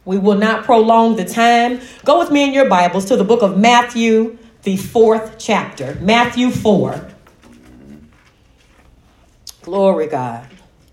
We will not prolong the time. Go with me in your Bibles to the book of Matthew, the 4th chapter. Matthew 4. Glory God.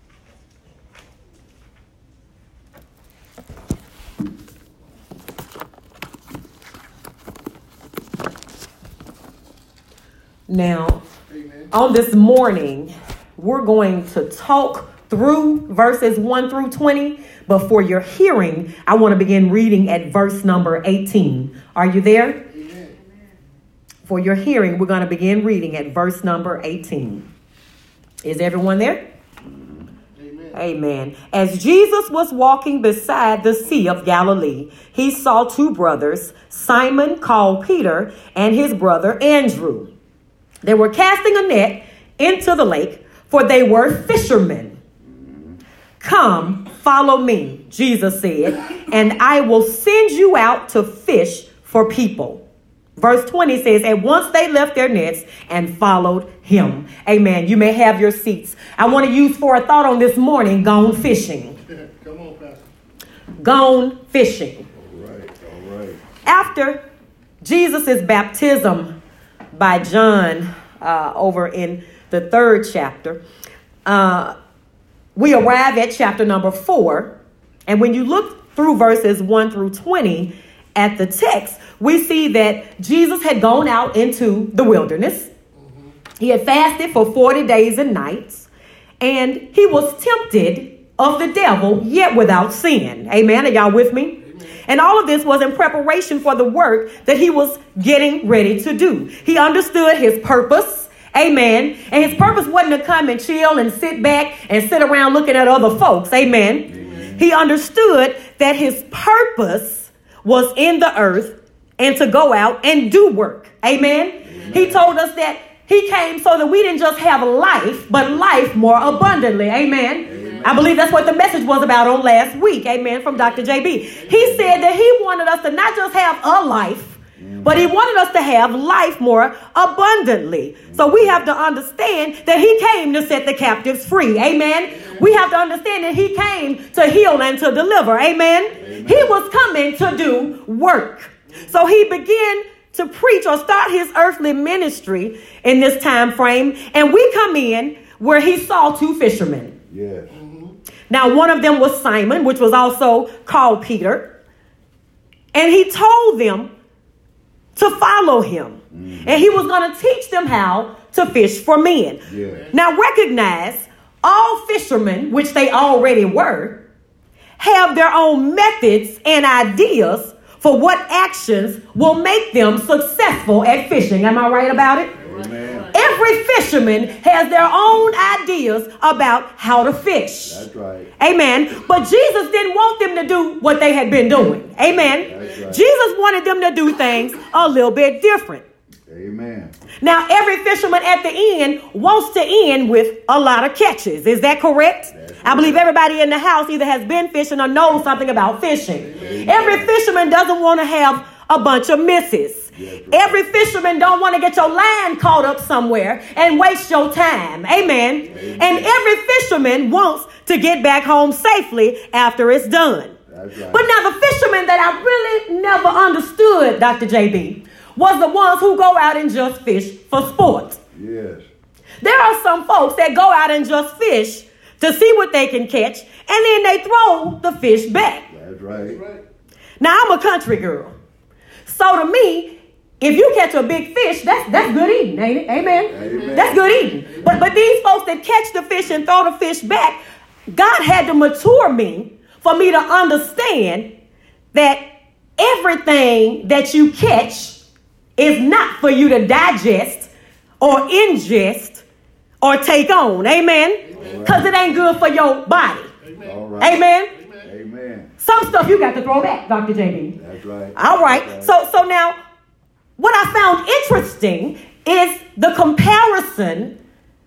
Now, on this morning, we're going to talk through verses 1 through 20. But for your hearing, I want to begin reading at verse number 18. Are you there? Amen. For your hearing, we're going to begin reading at verse number 18. Is everyone there? Amen. Amen. As Jesus was walking beside the Sea of Galilee, he saw two brothers, Simon called Peter and his brother Andrew. They were casting a net into the lake, for they were fishermen. Come, follow me, Jesus said, and I will send you out to fish for people. Verse 20 says, and once they left their nets and followed him. Amen. You may have your seats. I want to use for a thought on this morning, gone fishing. Come on, Pastor. Gone fishing. All right. After Jesus' baptism by John over in the 3rd chapter, we arrive at chapter number 4. And when you look through verses 1 through 20 at the text, we see that Jesus had gone out into the wilderness. Mm-hmm. He had fasted for 40 days and nights, and he was tempted of the devil, yet without sin. Amen. Are y'all with me? Amen. And all of this was in preparation for the work that he was getting ready to do. He understood his purpose. Amen. And his purpose wasn't to come and chill and sit back and sit around looking at other folks. Amen. Amen. He understood that his purpose was in the earth and to go out and do work. Amen. Amen. He told us that he came so that we didn't just have life, but life more abundantly. Amen. Amen. I believe that's what the message was about on last week. Amen. From Dr. JB. He said that he wanted us to not just have a life, but he wanted us to have life more abundantly. So we have to understand that he came to set the captives free. Amen. We have to understand that he came to heal and to deliver. Amen. He was coming to do work. So he began to preach or start his earthly ministry in this time frame. And we come in where he saw two fishermen. Yes. Now, one of them was Simon, which was also called Peter. And he told them to follow him. Mm-hmm. And he was going to teach them how to fish for men. Yeah. Now recognize all fishermen, which they already were, have their own methods and ideas for what actions will make them successful at fishing. Am I right about it? Amen. Every fisherman has their own ideas about how to fish. That's right. Amen. But Jesus didn't want them to do what they had been doing. Amen. That's right. Jesus wanted them to do things a little bit different. Amen. Now, every fisherman at the end wants to end with a lot of catches. Is that correct? That's I believe everybody in the house either has been fishing or knows something about fishing. Amen. Every fisherman doesn't want to have a bunch of misses. Right. Every fisherman don't want to get your line caught up somewhere and waste your time. Amen. Amen. And every fisherman wants to get back home safely after it's done. That's right. But now the fishermen that I really never understood, Dr. JB, was the ones who go out and just fish for sport. Yes. There are some folks that go out and just fish to see what they can catch, and then they throw the fish back. That's right. Now, I'm a country girl. So to me, if you catch a big fish, that's good eating, ain't it? Amen? Amen. That's good eating. Amen. But these folks that catch the fish and throw the fish back, God had to mature me for me to understand that everything that you catch is not for you to digest or ingest or take on. Amen? Because it ain't good for your body. All right. Amen? Amen. Some stuff you got to throw back, Dr. JB. That's right. All right. That's right. So now, what I found interesting is the comparison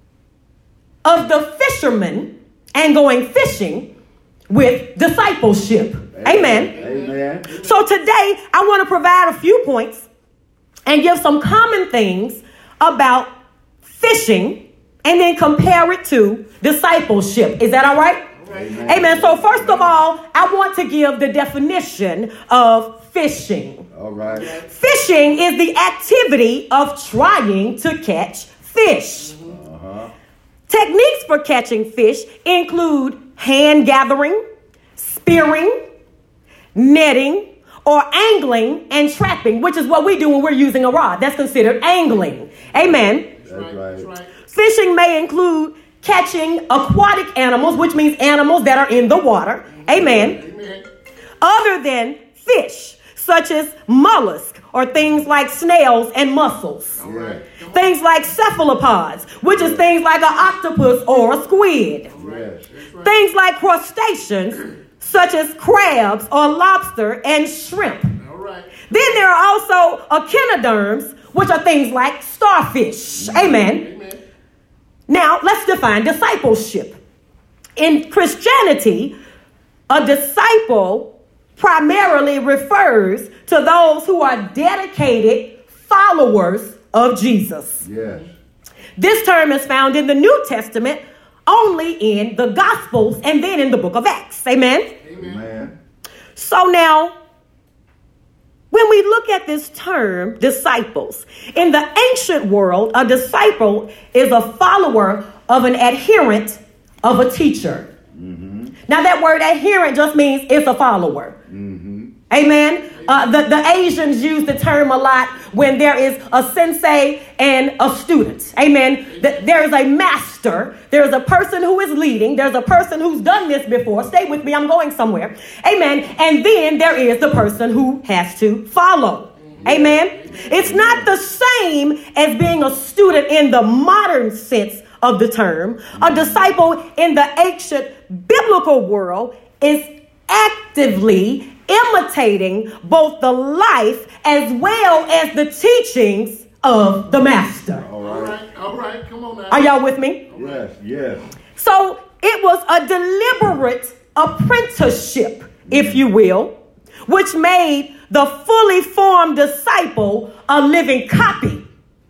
of the fishermen and going fishing with discipleship. Amen. Amen. So today, I want to provide a few points and give some common things about fishing and then compare it to discipleship. Is that all right? Amen. Amen. So first of all, I want to give the definition of fishing. All right. Fishing is the activity of trying to catch fish. Techniques for catching fish include hand gathering, spearing, netting, or angling and trapping, which is what we do when we're using a rod. That's considered angling. Amen. That's right. Fishing may include catching aquatic animals, which means animals that are in the water. Amen. Other than fish, such as mollusks or things like snails and mussels. Yeah. Things like cephalopods, which is things like an octopus or a squid. Yes. Things like crustaceans, such as crabs or lobster and shrimp. Then there are also echinoderms, which are things like starfish. Amen. Now, let's define discipleship. In Christianity, a disciple primarily refers to those who are dedicated followers of Jesus. Yes. This term is found in the New Testament only in the Gospels and then in the book of Acts. Amen? Amen. So now, when we look at this term, disciples, in the ancient world, a disciple is a follower of an adherent of a teacher. Now, that word adherent just means it's a follower. Amen. The Asians use the term a lot when there is a sensei and a student. Amen. There is a master. There's a person who is leading. There's a person who's done this before. Stay with me. I'm going somewhere. Amen. And then there is the person who has to follow. Amen. It's not the same as being a student in the modern sense of the term. A disciple in the ancient biblical world is actively imitating both the life as well as the teachings of the master. All right. Come on now. Are y'all with me? Yes. So it was a deliberate apprenticeship, if you will, which made the fully formed disciple a living copy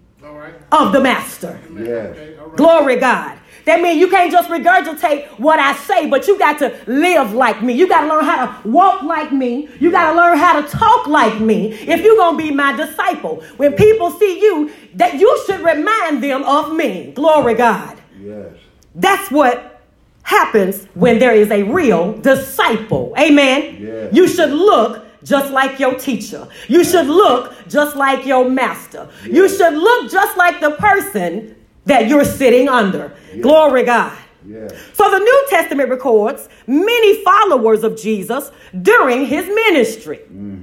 of the master. Yes. Glory God. That means you can't just regurgitate what I say, but you got to live like me. You got to learn how to walk like me. You got to learn how to talk like me if you're going to be my disciple. When people see you, that you should remind them of me. Glory God. Yes. That's what happens when there is a real disciple. Amen. Yes. You should look just like your teacher. You should look just like your master. Yes. You should look just like the person that you're sitting under. Yes. Glory God. Yes. So the New Testament records many followers of Jesus during his ministry.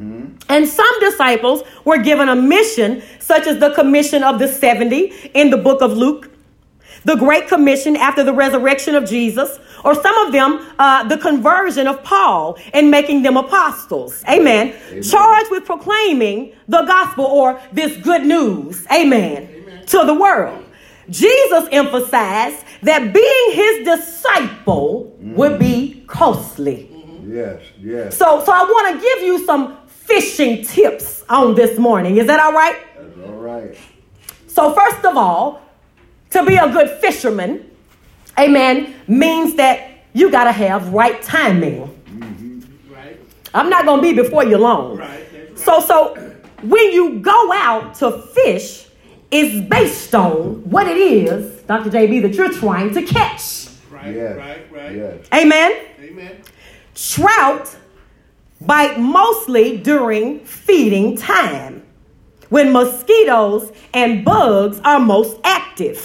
And some disciples were given a mission, such as the commission of the 70 in the book of Luke, the Great Commission after the resurrection of Jesus, or some of them, the conversion of Paul and making them apostles. Amen. Charged with proclaiming the gospel or this good news. Amen. To the world. Jesus emphasized that being his disciple would be costly. Yes. So I want to give you some fishing tips on this morning. Is that all right? That's all right. So first of all, to be a good fisherman, amen, means that you got to have right timing. Right. I'm not going to be before you long. Right. That's right. So when you go out to fish, it's based on what it is, Dr. JB, that you're trying to catch. Right. Yes. Right. Yes. Amen. Trout bite mostly during feeding time, when mosquitoes and bugs are most active.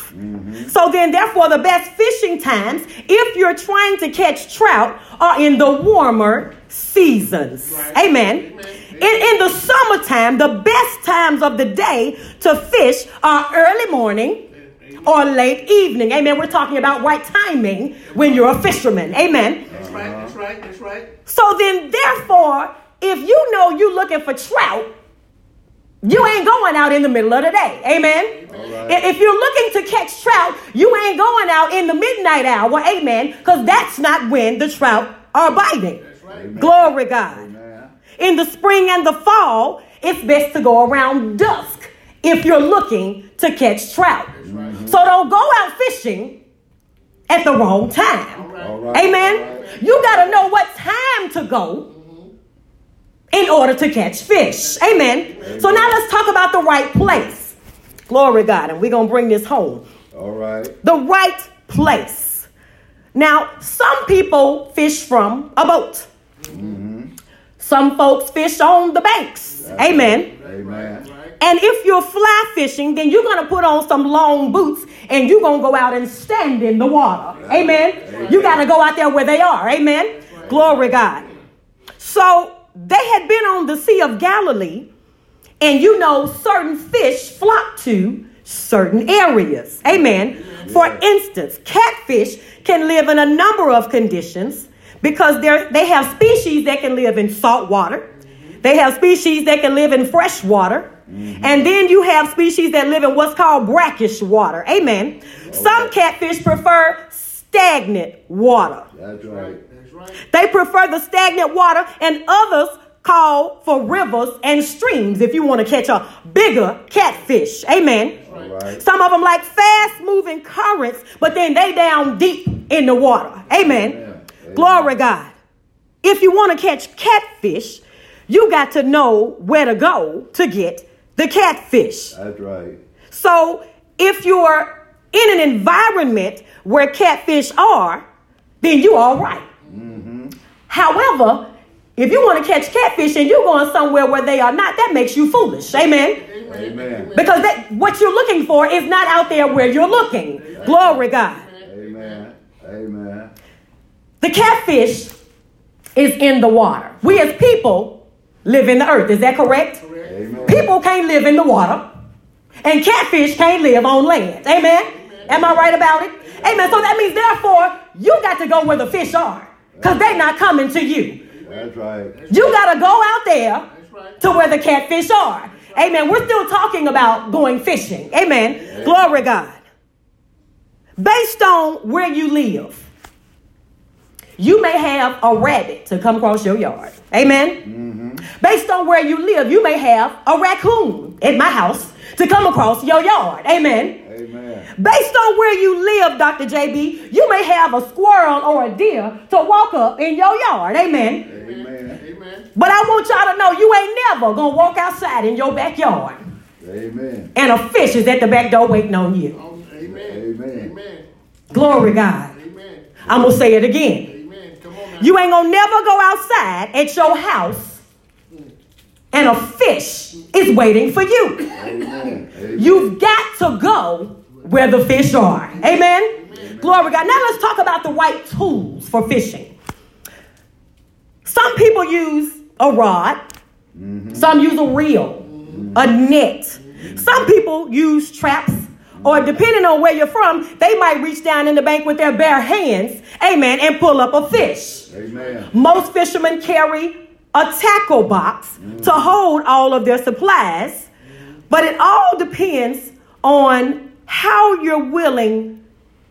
So then, therefore, the best fishing times, if you're trying to catch trout, are in the warmer seasons. Right. Amen. In the summertime, the best times of the day to fish are early morning or late evening. Amen. We're talking about right timing when you're a fisherman. Amen. That's right. So then, therefore, if you know you're looking for trout, you ain't going out in the middle of the day. Amen. Right. If you're looking to catch trout, you ain't going out in the midnight hour. Amen. Because that's not when the trout are biting. That's right. Glory God. Amen. In the spring and the fall, it's best to go around dusk if you're looking to catch trout. So don't go out fishing at the wrong time. All right. Amen. All right. You got to know what time to go in order to catch fish. Amen. So now let's talk about the right place. Glory to God. And we're going to bring this home. All right. The right place. Now, some people fish from a boat. Some folks fish on the banks. Amen. Amen. And if you're fly fishing, then you're going to put on some long boots and you're going to go out and stand in the water. Amen. You got to go out there where they are. Amen. Glory to God. So they had been on the Sea of Galilee, and you know certain fish flock to certain areas. Amen. For instance, catfish can live in a number of conditions because they have species that can live in salt water. They have species that can live in fresh water. And then you have species that live in what's called brackish water. Amen. Some catfish prefer stagnant water. That's right. They prefer the stagnant water, and others call for rivers and streams if you want to catch a bigger catfish. Amen. Right. Some of them like fast moving currents, but then they down deep in the water. Amen. Amen. Glory God. If you want to catch catfish, you got to know where to go to get the catfish. That's right. So if you're in an environment where catfish are, then you're all right. However, if you want to catch catfish and you're going somewhere where they are not, that makes you foolish. Amen. Amen. Because what you're looking for is not out there where you're looking. Glory God. Amen. Amen. The catfish is in the water. We as people live in the earth. Is that correct? Amen. People can't live in the water, and catfish can't live on land. Amen? Am I right about it? Amen. So that means, therefore, you got to go where the fish are, because they're not coming to you. That's right. You got to go out there to where the catfish are. Amen. We're still talking about going fishing. Amen. Glory to God. Based on where you live, you may have a rabbit to come across your yard. Amen. Based on where you live, you may have a raccoon at my house to come across your yard. Amen. Amen. Based on where you live, Dr. JB, you may have a squirrel or a deer to walk up in your yard. Amen. Amen. Amen. But I want y'all to know you ain't never going to walk outside in your backyard Amen. and a fish is at the back door waiting on you. Amen. Amen. Amen. Glory God. Amen. I'm going to say it again. Amen. Come on now. You ain't going to never go outside at your house and a fish is waiting for you. Amen. Amen. You've got to go where the fish are. Amen. Glory God. Now let's talk about the right tools for fishing. Some people use a rod. Some use a reel, a net. Some people use traps, or depending on where you're from, they might reach down in the bank with their bare hands, amen, and pull up a fish. Amen. Most fishermen carry a tackle box to hold all of their supplies, but it all depends on how you're willing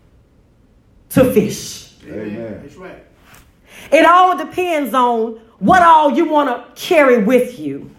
to fish. Amen. That's right. It all depends on what all you want to carry with you.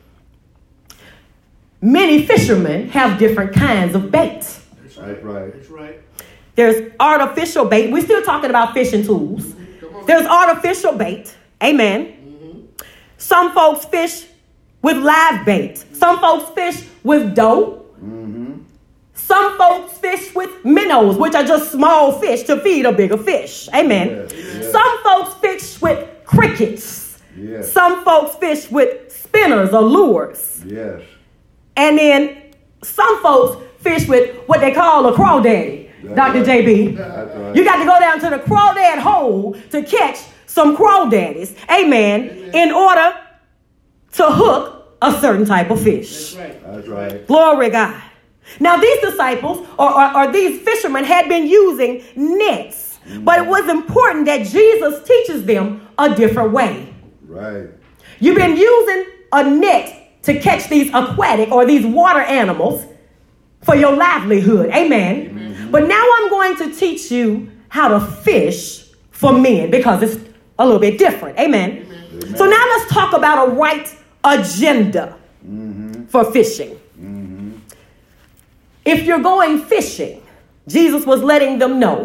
Many fishermen have different kinds of bait. That's right. That's right. That's right. There's artificial bait. We're still talking about fishing tools. Come on. There's artificial bait. Amen. Some folks fish with live bait. Some folks fish with dough. Some folks fish with minnows, which are just small fish to feed a bigger fish. Amen. Yes. Some folks fish with crickets. Yes. Some folks fish with spinners or lures. Yes. And then some folks fish with what they call a crawdad, Dr. JB. That's right. You got to go down to the crawdad hole to catch some crawdaddies, amen, in order to hook a certain type of fish. That's right. That's right. Glory God. Now these disciples or these fishermen had been using nets, but it was important that Jesus teaches them a different way. Right. You've been using a net to catch these aquatic or these water animals for your livelihood. Amen. But now I'm going to teach you how to fish for men because it's a little bit different. Amen. So now let's talk about a right agenda for fishing. If you're going fishing, Jesus was letting them know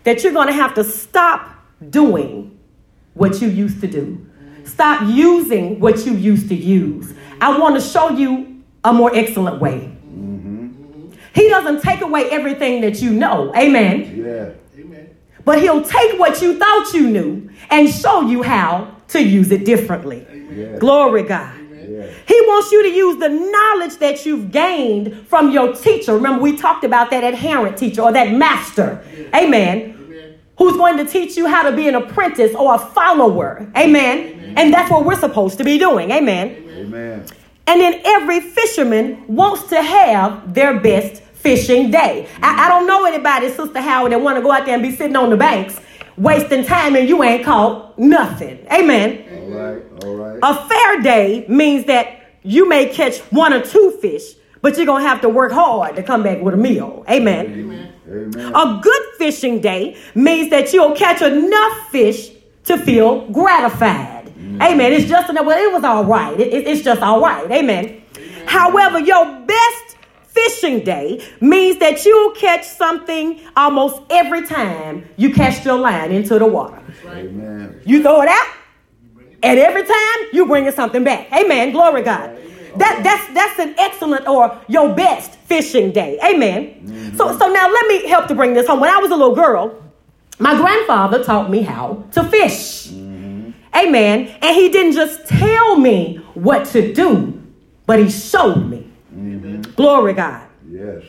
that you're going to have to stop doing what you used to do. Stop using what you used to use. I want to show you a more excellent way. He doesn't take away everything that you know. Amen. Yeah. Amen. But he'll take what you thought you knew and show you how to use it differently. Yeah. Glory God. Yeah. He wants you to use the knowledge that you've gained from your teacher. Remember, we talked about that adherent teacher or that master. Amen. Amen. Who's going to teach you how to be an apprentice or a follower. Amen. And that's what we're supposed to be doing. Amen. Amen. And then every fisherman wants to have their best fishing day. I don't know anybody, Sister Howard, that want to go out there and be sitting on the banks wasting time and you ain't caught nothing. Amen. All right. All right. A fair day means that you may catch 1 or 2 fish, but you're going to have to work hard to come back with a meal. Amen. Amen. Amen. A good fishing day means that you'll catch enough fish to feel gratified. Amen. It's just enough. Well, it was all right. It's just all right. Amen. However, your best fishing day means that you'll catch something almost every time you cast your line into the water. Amen. You throw it out, and every time you bring something back. Amen. Glory God. That's an excellent or your best fishing day. Amen. So now let me help to bring this home. When I was a little girl, my grandfather taught me how to fish. Amen. And he didn't just tell me what to do, but he showed me. Glory God. Yes.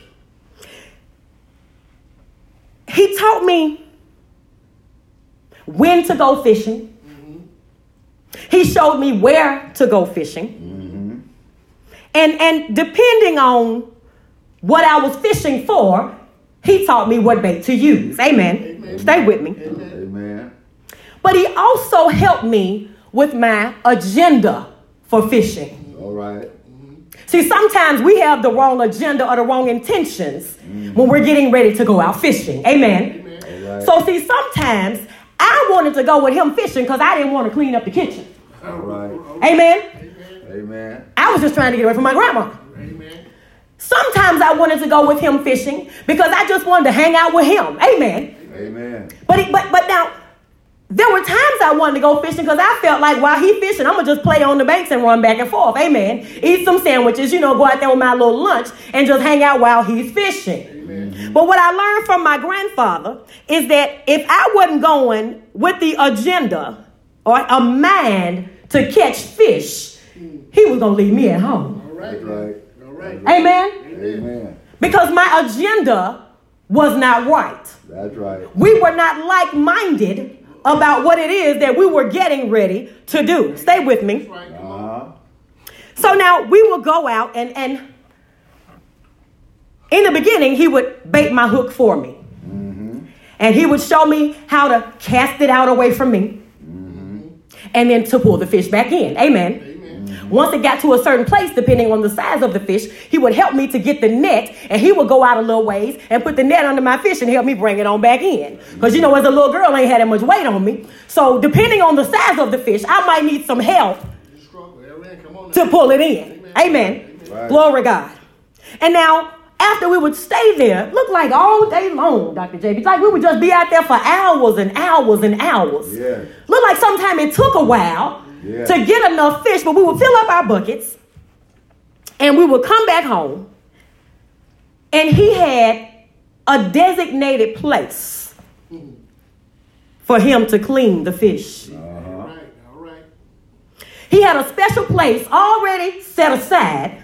He taught me when to go fishing. He showed me where to go fishing. And depending on what I was fishing for, he taught me what bait to use. Amen. Stay with me. Amen. But he also helped me with my agenda for fishing. All right. See, sometimes we have the wrong agenda or the wrong intentions when we're getting ready to go out fishing. Amen. All right. So see, sometimes I wanted to go with him fishing because I didn't want to clean up the kitchen. All right. Amen. Amen. I was just trying to get away from my grandma. Amen. Sometimes I wanted to go with him fishing because I just wanted to hang out with him. Amen. Amen. But now, there were times I wanted to go fishing because I felt like while he fishing, I'm going to just play on the banks and run back and forth. Amen. Eat some sandwiches, go out there with my little lunch and just hang out while he's fishing. Amen. But what I learned from my grandfather is that if I wasn't going with the agenda or a mind to catch fish, he was going to leave me at home. All right. That's right. All right. Amen. Amen. Because my agenda was not right. That's right. We were not like-minded about what it is that we were getting ready to do. Stay with me. Right. Come on. So now we will go out and in the beginning, he would bait my hook for me. And he would show me how to cast it out away from me. And then to pull the fish back in. Amen. Once it got to a certain place, depending on the size of the fish, he would help me to get the net, and he would go out a little ways and put the net under my fish and help me bring it on back in. Because, as a little girl, I ain't had that much weight on me. So depending on the size of the fish, I might need some help to pull it in. Amen. Right. Glory God. And now, after we would stay there, looked like all day long, Dr. JB. It's like we would just be out there for hours and hours and hours. Yeah. Looked like sometimes it took a while to get enough fish, but we would fill up our buckets and we would come back home. And he had a designated place for him to clean the fish. All right. He had a special place already set aside.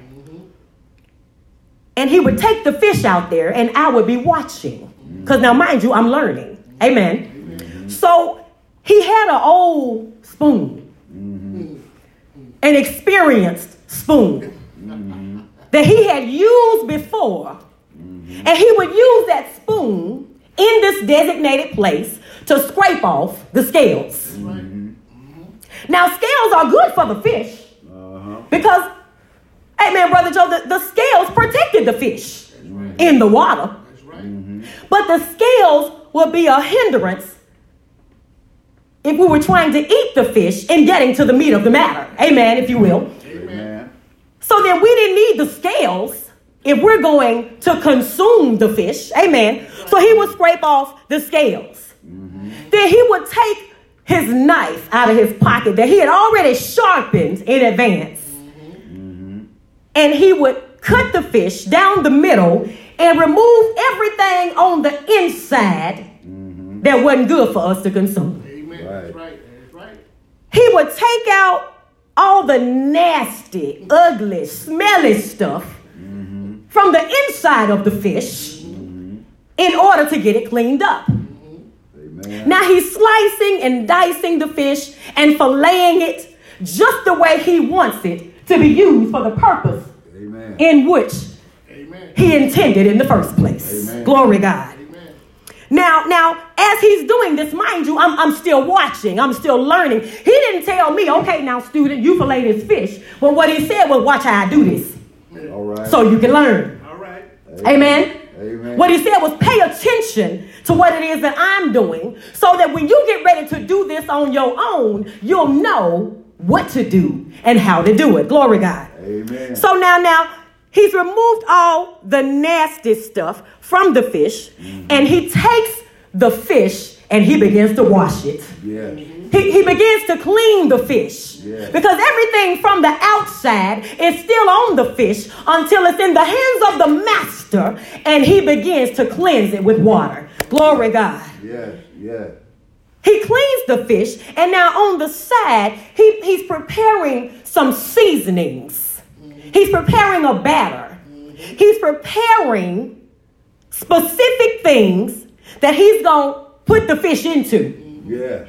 And he would take the fish out there and I would be watching. Because now, mind you, I'm learning. Amen. So he had an old spoon. An experienced spoon. That he had used before. And he would use that spoon in this designated place to scrape off the scales. Now, scales are good for the fish. Because, amen, Brother Joe, the scales protected the fish in the water. That's right. But the scales would be a hindrance if we were trying to eat the fish and getting to the meat of the matter. Amen, if you will. Amen. So then we didn't need the scales if we're going to consume the fish, amen. So he would scrape off the scales. Then he would take his knife out of his pocket that he had already sharpened in advance. And he would cut the fish down the middle and remove everything on the inside that wasn't good for us to consume. Amen. Right. That's right. That's right. He would take out all the nasty, ugly, smelly stuff from the inside of the fish in order to get it cleaned up. Amen. Now he's slicing and dicing the fish and filleting it just the way he wants it to be used for the purpose Amen. in which Amen. he intended in the first place. Amen. Glory God. Amen. Now, as he's doing this, mind you, I'm still watching. I'm still learning. He didn't tell me, okay, now, student, you fillet this fish. But what he said was, watch how I do this All right. so you can learn. All right. Amen. Amen. What he said was pay attention to what it is that I'm doing so that when you get ready to do this on your own, you'll know what to do and how to do it. Glory God. Amen. So now he's removed all the nasty stuff from the fish and he takes the fish and he begins to wash it. Yes. He begins to clean the fish because everything from the outside is still on the fish until it's in the hands of the master and he begins to cleanse it with water. Glory God. Yes. Yes. He cleans the fish and now on the side, he's preparing some seasonings. He's preparing a batter. He's preparing specific things that he's going to put the fish into. Yes.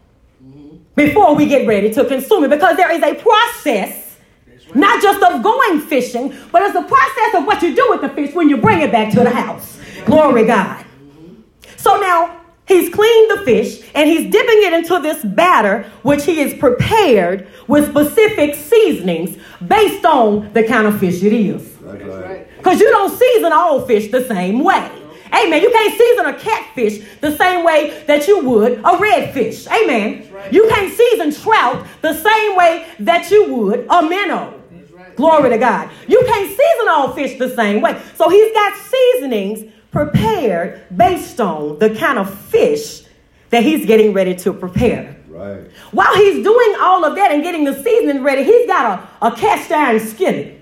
Before we get ready to consume it, because there is a process, not just of going fishing, but it's a process of what you do with the fish when you bring it back to the house. Glory God. So now he's cleaned the fish and he's dipping it into this batter, which he is prepared with specific seasonings based on the kind of fish it is. That's right. Because you don't season all fish the same way. Amen. You can't season a catfish the same way that you would a redfish. Amen. Right. You can't season trout the same way that you would a minnow. Right. Glory to God. You can't season all fish the same way. So he's got seasonings prepared based on the kind of fish that he's getting ready to prepare. Right. While he's doing all of that and getting the seasoning ready, he's got a cast iron skillet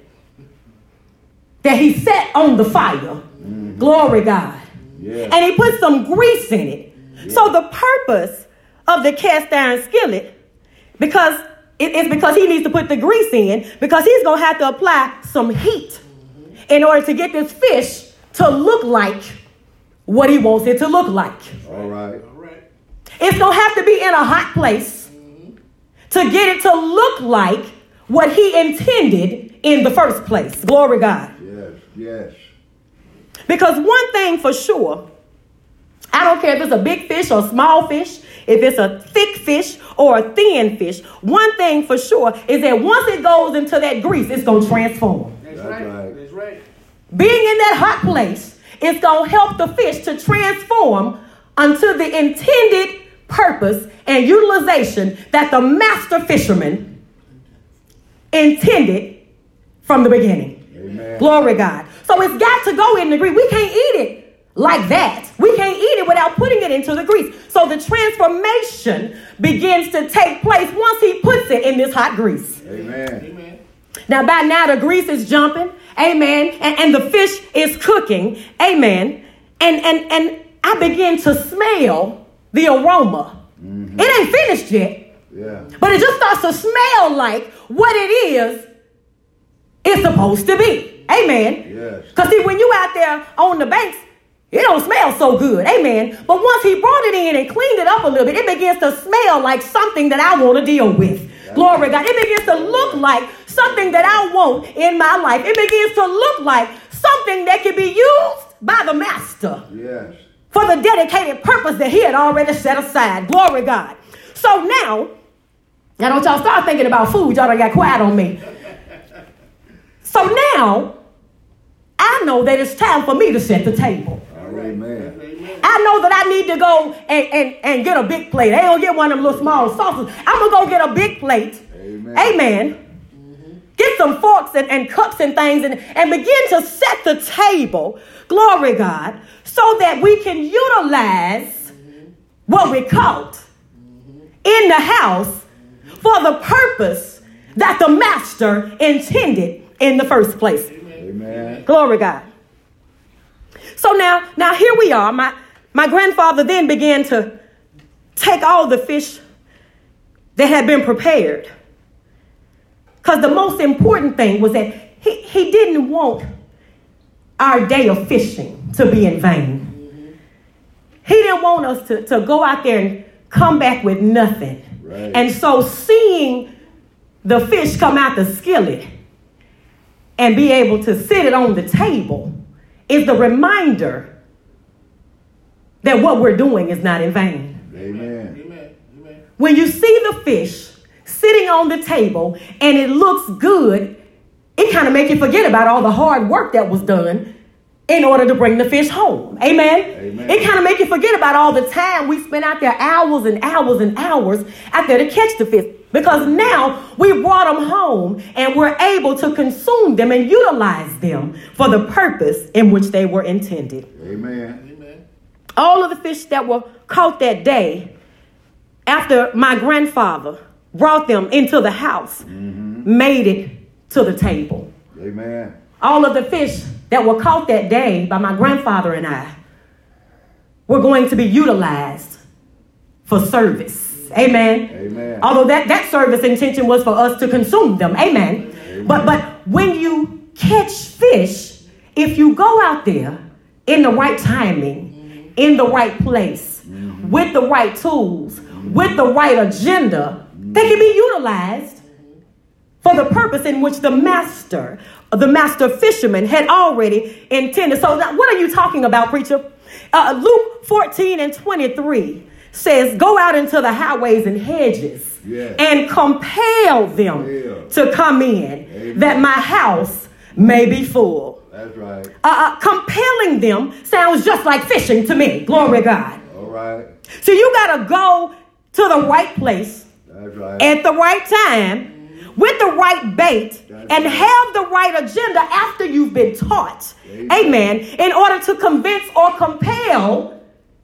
that he set on the fire. Glory God. Yeah. And he put some grease in it. So the purpose of the cast iron skillet, because he needs to put the grease in, because he's going to have to apply some heat in order to get this fish to look like what he wants it to look like. All right. All right. It's going to have to be in a hot place to get it to look like what he intended in the first place. Glory God. Yes. Yes. Because one thing for sure, I don't care if it's a big fish or small fish, if it's a thick fish or a thin fish, one thing for sure is that once it goes into that grease, it's going to transform. That's That's right. right. That's right. Being in that hot place is going to help the fish to transform unto the intended purpose and utilization that the master fisherman intended from the beginning. Amen. Glory God. So it's got to go in the grease. We can't eat it like that. We can't eat it without putting it into the grease. So the transformation begins to take place once he puts it in this hot grease. Amen. Amen. Now, by now, the grease is jumping. Amen. And the fish is cooking. Amen. And I begin to smell the aroma. It ain't finished yet. Yeah. But it just starts to smell like what it is it's supposed to be. Amen. Yes. Because see, when you out there on the banks, it don't smell so good. Amen. But once he brought it in and cleaned it up a little bit, it begins to smell like something that I want to deal with. Glory to God. It begins to look like something that I want in my life. It begins to look like something that can be used by the master Yes. for the dedicated purpose that he had already set aside. Glory to God. So now don't y'all start thinking about food. Y'all done got quiet on me. So now I know that it's time for me to set the table. Amen. I know that I need to go and get a big plate. I ain't gonna get one of them little small saucers. I'm gonna go get a big plate. Amen. Amen. Get get some forks and cups and things and begin to set the table, glory God, so that we can utilize what we caught in the house for the purpose that the master intended in the first place. Amen. Glory God. So now here we are. My grandfather then began to take all the fish that had been prepared. Because the most important thing was that he didn't want our day of fishing to be in vain. He didn't want us to go out there and come back with nothing. Right. And so seeing the fish come out the skillet and be able to sit it on the table is the reminder that what we're doing is not in vain. Amen. Amen. Amen. When you see the fish sitting on the table and it looks good, it kind of makes you forget about all the hard work that was done in order to bring the fish home. Amen? Amen. It kind of makes you forget about all the time we spent out there, hours and hours and hours out there to catch the fish. Because now we brought them home and we're able to consume them and utilize them for the purpose in which they were intended. Amen. Amen. All of the fish that were caught that day, after my grandfather brought them into the house, made it to the table. Amen. All of the fish that were caught that day by my grandfather and I were going to be utilized for service. Amen. Amen. Although that service intention was for us to consume them. Amen. Amen. But when you catch fish, if you go out there in the right timing, in the right place, with the right tools, with the right agenda, they can be utilized for the purpose in which the master fisherman had already intended. So now, what are you talking about, preacher? Luke 14:23 says, go out into the highways and hedges and compel them to come in, that my house may be full. That's right. Compelling them sounds just like fishing to me. Glory to God. All right. So you got to go to the right place That's right. at the right time with the right bait and have the right agenda after you've been taught. Amen. In order to convince or compel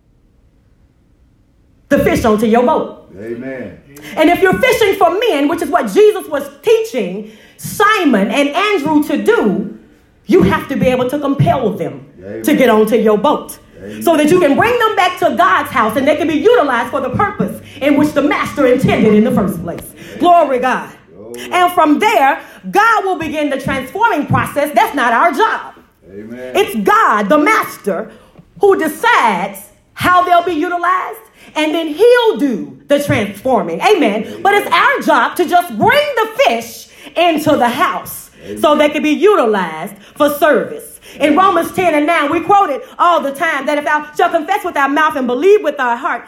the fish onto your boat. Amen. And if you're fishing for men, which is what Jesus was teaching Simon and Andrew to do, you have to be able to compel them to get onto your boat. So that you can bring them back to God's house and they can be utilized for the purpose in which the master intended in the first place. Glory God. And from there, God will begin the transforming process. That's not our job. Amen. It's God, the master, who decides how they'll be utilized, and then he'll do the transforming. Amen. But it's our job to just bring the fish into the house so they can be utilized for service. In Romans 10:9, we quote it all the time, that if thou shalt confess with our mouth and believe with our heart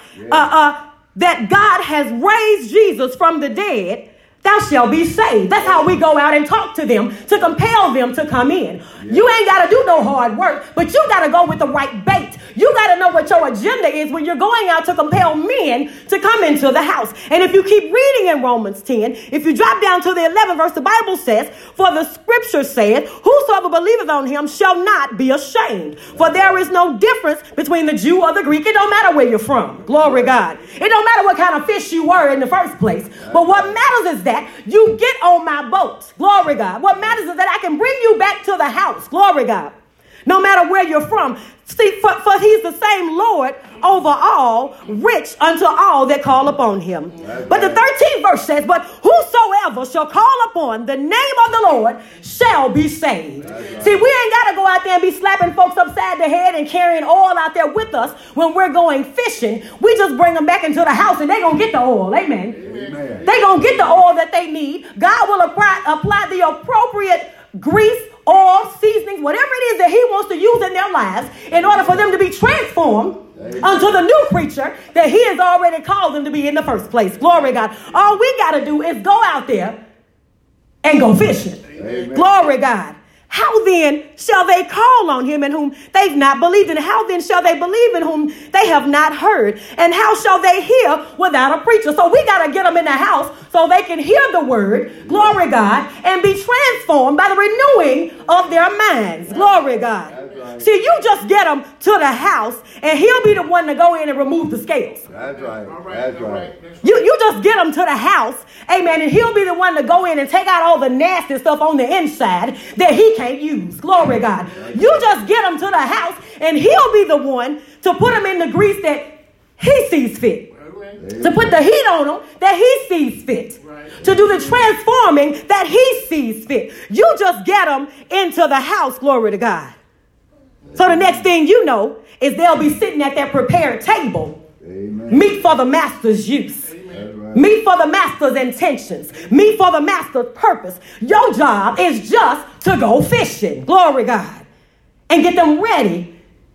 that God has raised Jesus from the dead, thou shalt be saved. That's how we go out and talk to them to compel them to come in. You ain't got to do no hard work, but you got to go with the right bait. You got to know what your agenda is when you're going out to compel men to come into the house. And if you keep reading in Romans 10, if you drop down to the 11th verse, the Bible says, for the scripture saith, whosoever believeth on him shall not be ashamed. For there is no difference between the Jew or the Greek. It don't matter where you're from. Glory God. It don't matter what kind of fish you were in the first place. But what matters is that you get on my boat. Glory God. What matters is that I can bring you back to the house. Glory God. No matter where you're from. See, for he's the same Lord over all, rich unto all that call upon him. But the 13th verse says, but whosoever shall call upon the name of the Lord shall be saved. See, we ain't got to go out there and be slapping folks upside the head and carrying oil out there with us when we're going fishing. We just bring them back into the house and they're going to get the oil. Amen. Amen. They're going to get the oil that they need. God will apply the appropriate grease, oil, seasonings, whatever it is that he wants to use in their lives in order for them to be transformed unto the new creature that he has already called them to be in the first place. Glory to God. All we got to do is go out there and go fishing. Amen. Glory to God. How then shall they call on him in whom they've not believed? And how then shall they believe in whom they have not heard? And how shall they hear without a preacher? So we got to get them in the house so they can hear the word, glory God, and be transformed transformed by the renewing of their minds. Glory to God. right. See, you just get them to the house, and he'll be the one to go in and remove the scales. That's right. All right. That's All right. right. That's You just get them to the house, amen, and he'll be the one to go in and take out all the nasty stuff on the inside that he can't use. Glory to God. You just get them to the house, and he'll be the one to put them in the grease that he sees fit. right. To put the heat on them that he sees fit. Right. To do the transforming that he sees fit. You just get them into the house, glory to God. So the next thing you know is they'll be sitting at that prepared table. Amen. Meat for the master's use. That's right. Meat for the master's intentions. Meat for the master's purpose. Your job is just to go fishing. Glory God. And get them ready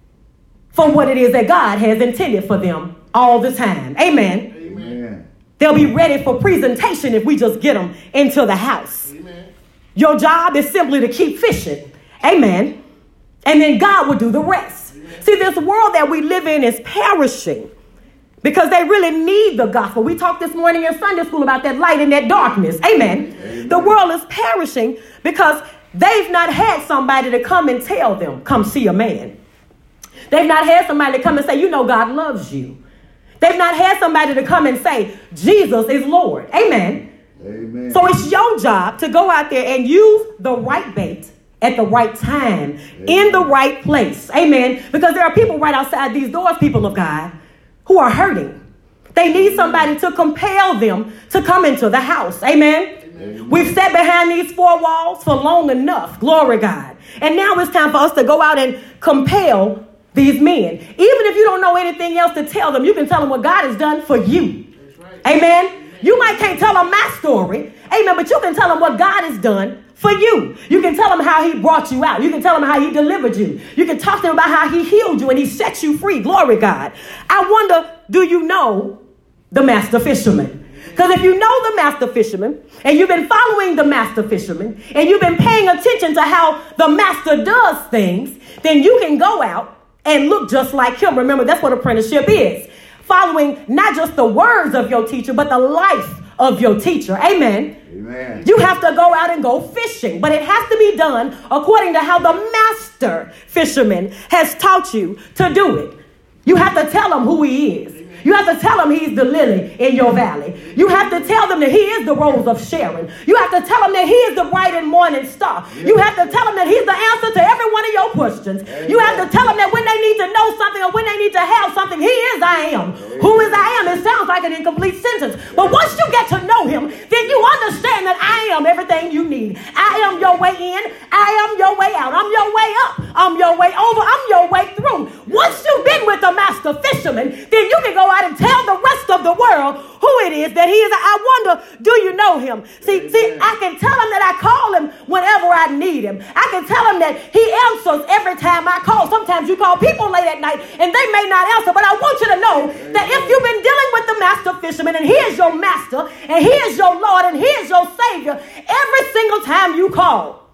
for what it is that God has intended for them all the time. Amen. Amen. They'll be ready for presentation if we just get them into the house. Amen. Your job is simply to keep fishing. Amen. And then God will do the rest. See, this world that we live in is perishing because they really need the gospel. We talked this morning in Sunday school about that light and that darkness. Amen. The world is perishing because they've not had somebody to come and tell them, come see a man. They've not had somebody to come and say, you know, God loves you. They've not had somebody to come and say, Jesus is Lord. Amen. Amen. So it's your job to go out there and use the right bait at the right time, in the right place. Amen. Because there are people right outside these doors, people of God, who are hurting. They need somebody to compel them to come into the house. Amen. Amen. We've sat behind these four walls for long enough. Glory God. And now it's time for us to go out and compel these men. Even if you don't know anything else to tell them, you can tell them what God has done for you. That's right. Amen. You might can't tell them my story. Amen. But you can tell them what God has done for you. You can tell them how he brought you out. You can tell them how he delivered you. You can talk to them about how he healed you and he set you free. Glory God. I wonder, do you know the master fisherman? Because if you know the master fisherman and you've been following the master fisherman and you've been paying attention to how the master does things, then you can go out and look just like him. Remember, that's what apprenticeship is. Following not just the words of your teacher, but the life of your teacher. Amen. Amen. You have to go out and go fishing, but it has to be done according to how the master fisherman has taught you to do it. You have to tell him who he is. You have to tell him he's the lily in your valley. You have to tell them that he is the rose of Sharon. You have to tell them that he is the bright and morning star. You have to tell them that he's the answer to every one of your questions. You have to tell them that when they need to know something or when they need to have something, he is I am. Who is I am? It sounds like an incomplete sentence. But once you get to know him, then you understand that I am everything you need. I am your way in. I am your way out. I'm your way up. I'm your way over. I'm your way through. Once you've been with the master fisherman, then you can go out and tell the rest of the world who it is that he is. I wonder, do you know him? See, I can tell him that I call him whenever I need him. I can tell him that he answers every time I call. Sometimes you call people late at night and they may not answer, but I want you to know that if you've been dealing with the master fisherman and he is your master and he is your Lord and he is your Savior, every single time you call,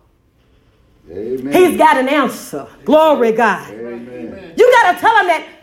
Amen. he's got an answer. Glory God. Amen. You got to tell him that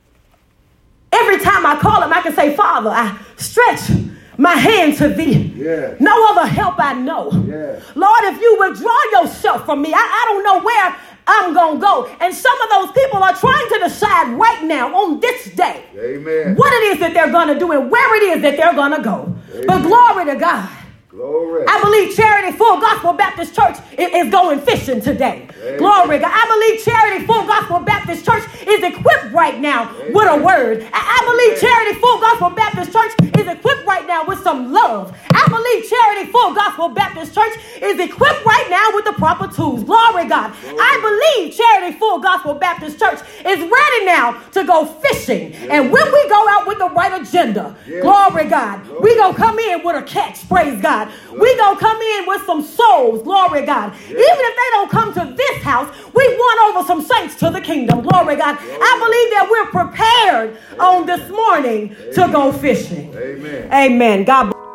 every time I call him, I can say, Father, I stretch my hand to thee. Yeah. No other help I know. Yeah. Lord, if you withdraw yourself from me, I don't know where I'm going to go. And some of those people are trying to decide right now on this day Amen. what it is that they're going to do and where it is that they're going to go. Amen. But glory to God. Glory. I believe Charity Full Gospel Baptist Church is going fishing today. Amen. Glory God. I believe Charity Full Gospel Baptist Church is equipped right now with a word. I believe Charity Full Gospel Baptist Church is equipped right now with some love. I believe Charity Full Gospel Baptist Church is equipped right now with the proper tools. Glory God. I believe Charity Full Gospel Baptist Church is ready now to go fishing. And when we go out with the right agenda, glory God, we going to come in with a catch. Praise God. We gonna come in with some souls, glory God. Even if they don't come to this house, we won over some saints to the kingdom, glory God. I believe that we're prepared on this morning to go fishing. Amen. Amen. God bless.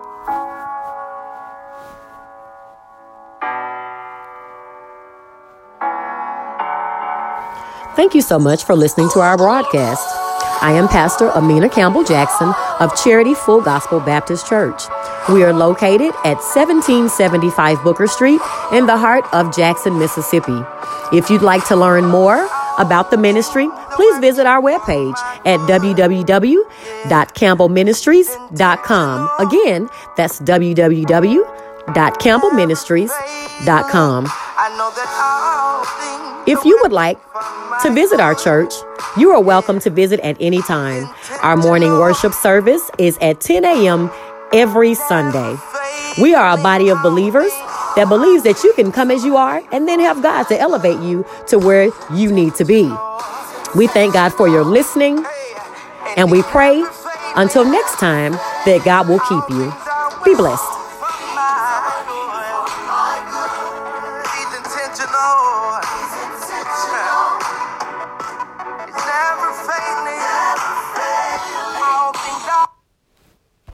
Thank you so much for listening to our broadcast. I am Pastor Amina Campbell Jackson of Charity Full Gospel Baptist Church. We are located at 1775 Booker Street in the heart of Jackson, Mississippi. If you'd like to learn more about the ministry, please visit our webpage at www.campbellministries.com. Again, that's www.campbellministries.com. If you would like to visit our church, you are welcome to visit at any time. Our morning worship service is at 10 a.m. every Sunday. We are a body of believers that believes that you can come as you are and then have God to elevate you to where you need to be. We thank God for your listening, and we pray until next time that God will keep you. Be blessed. He's intentional.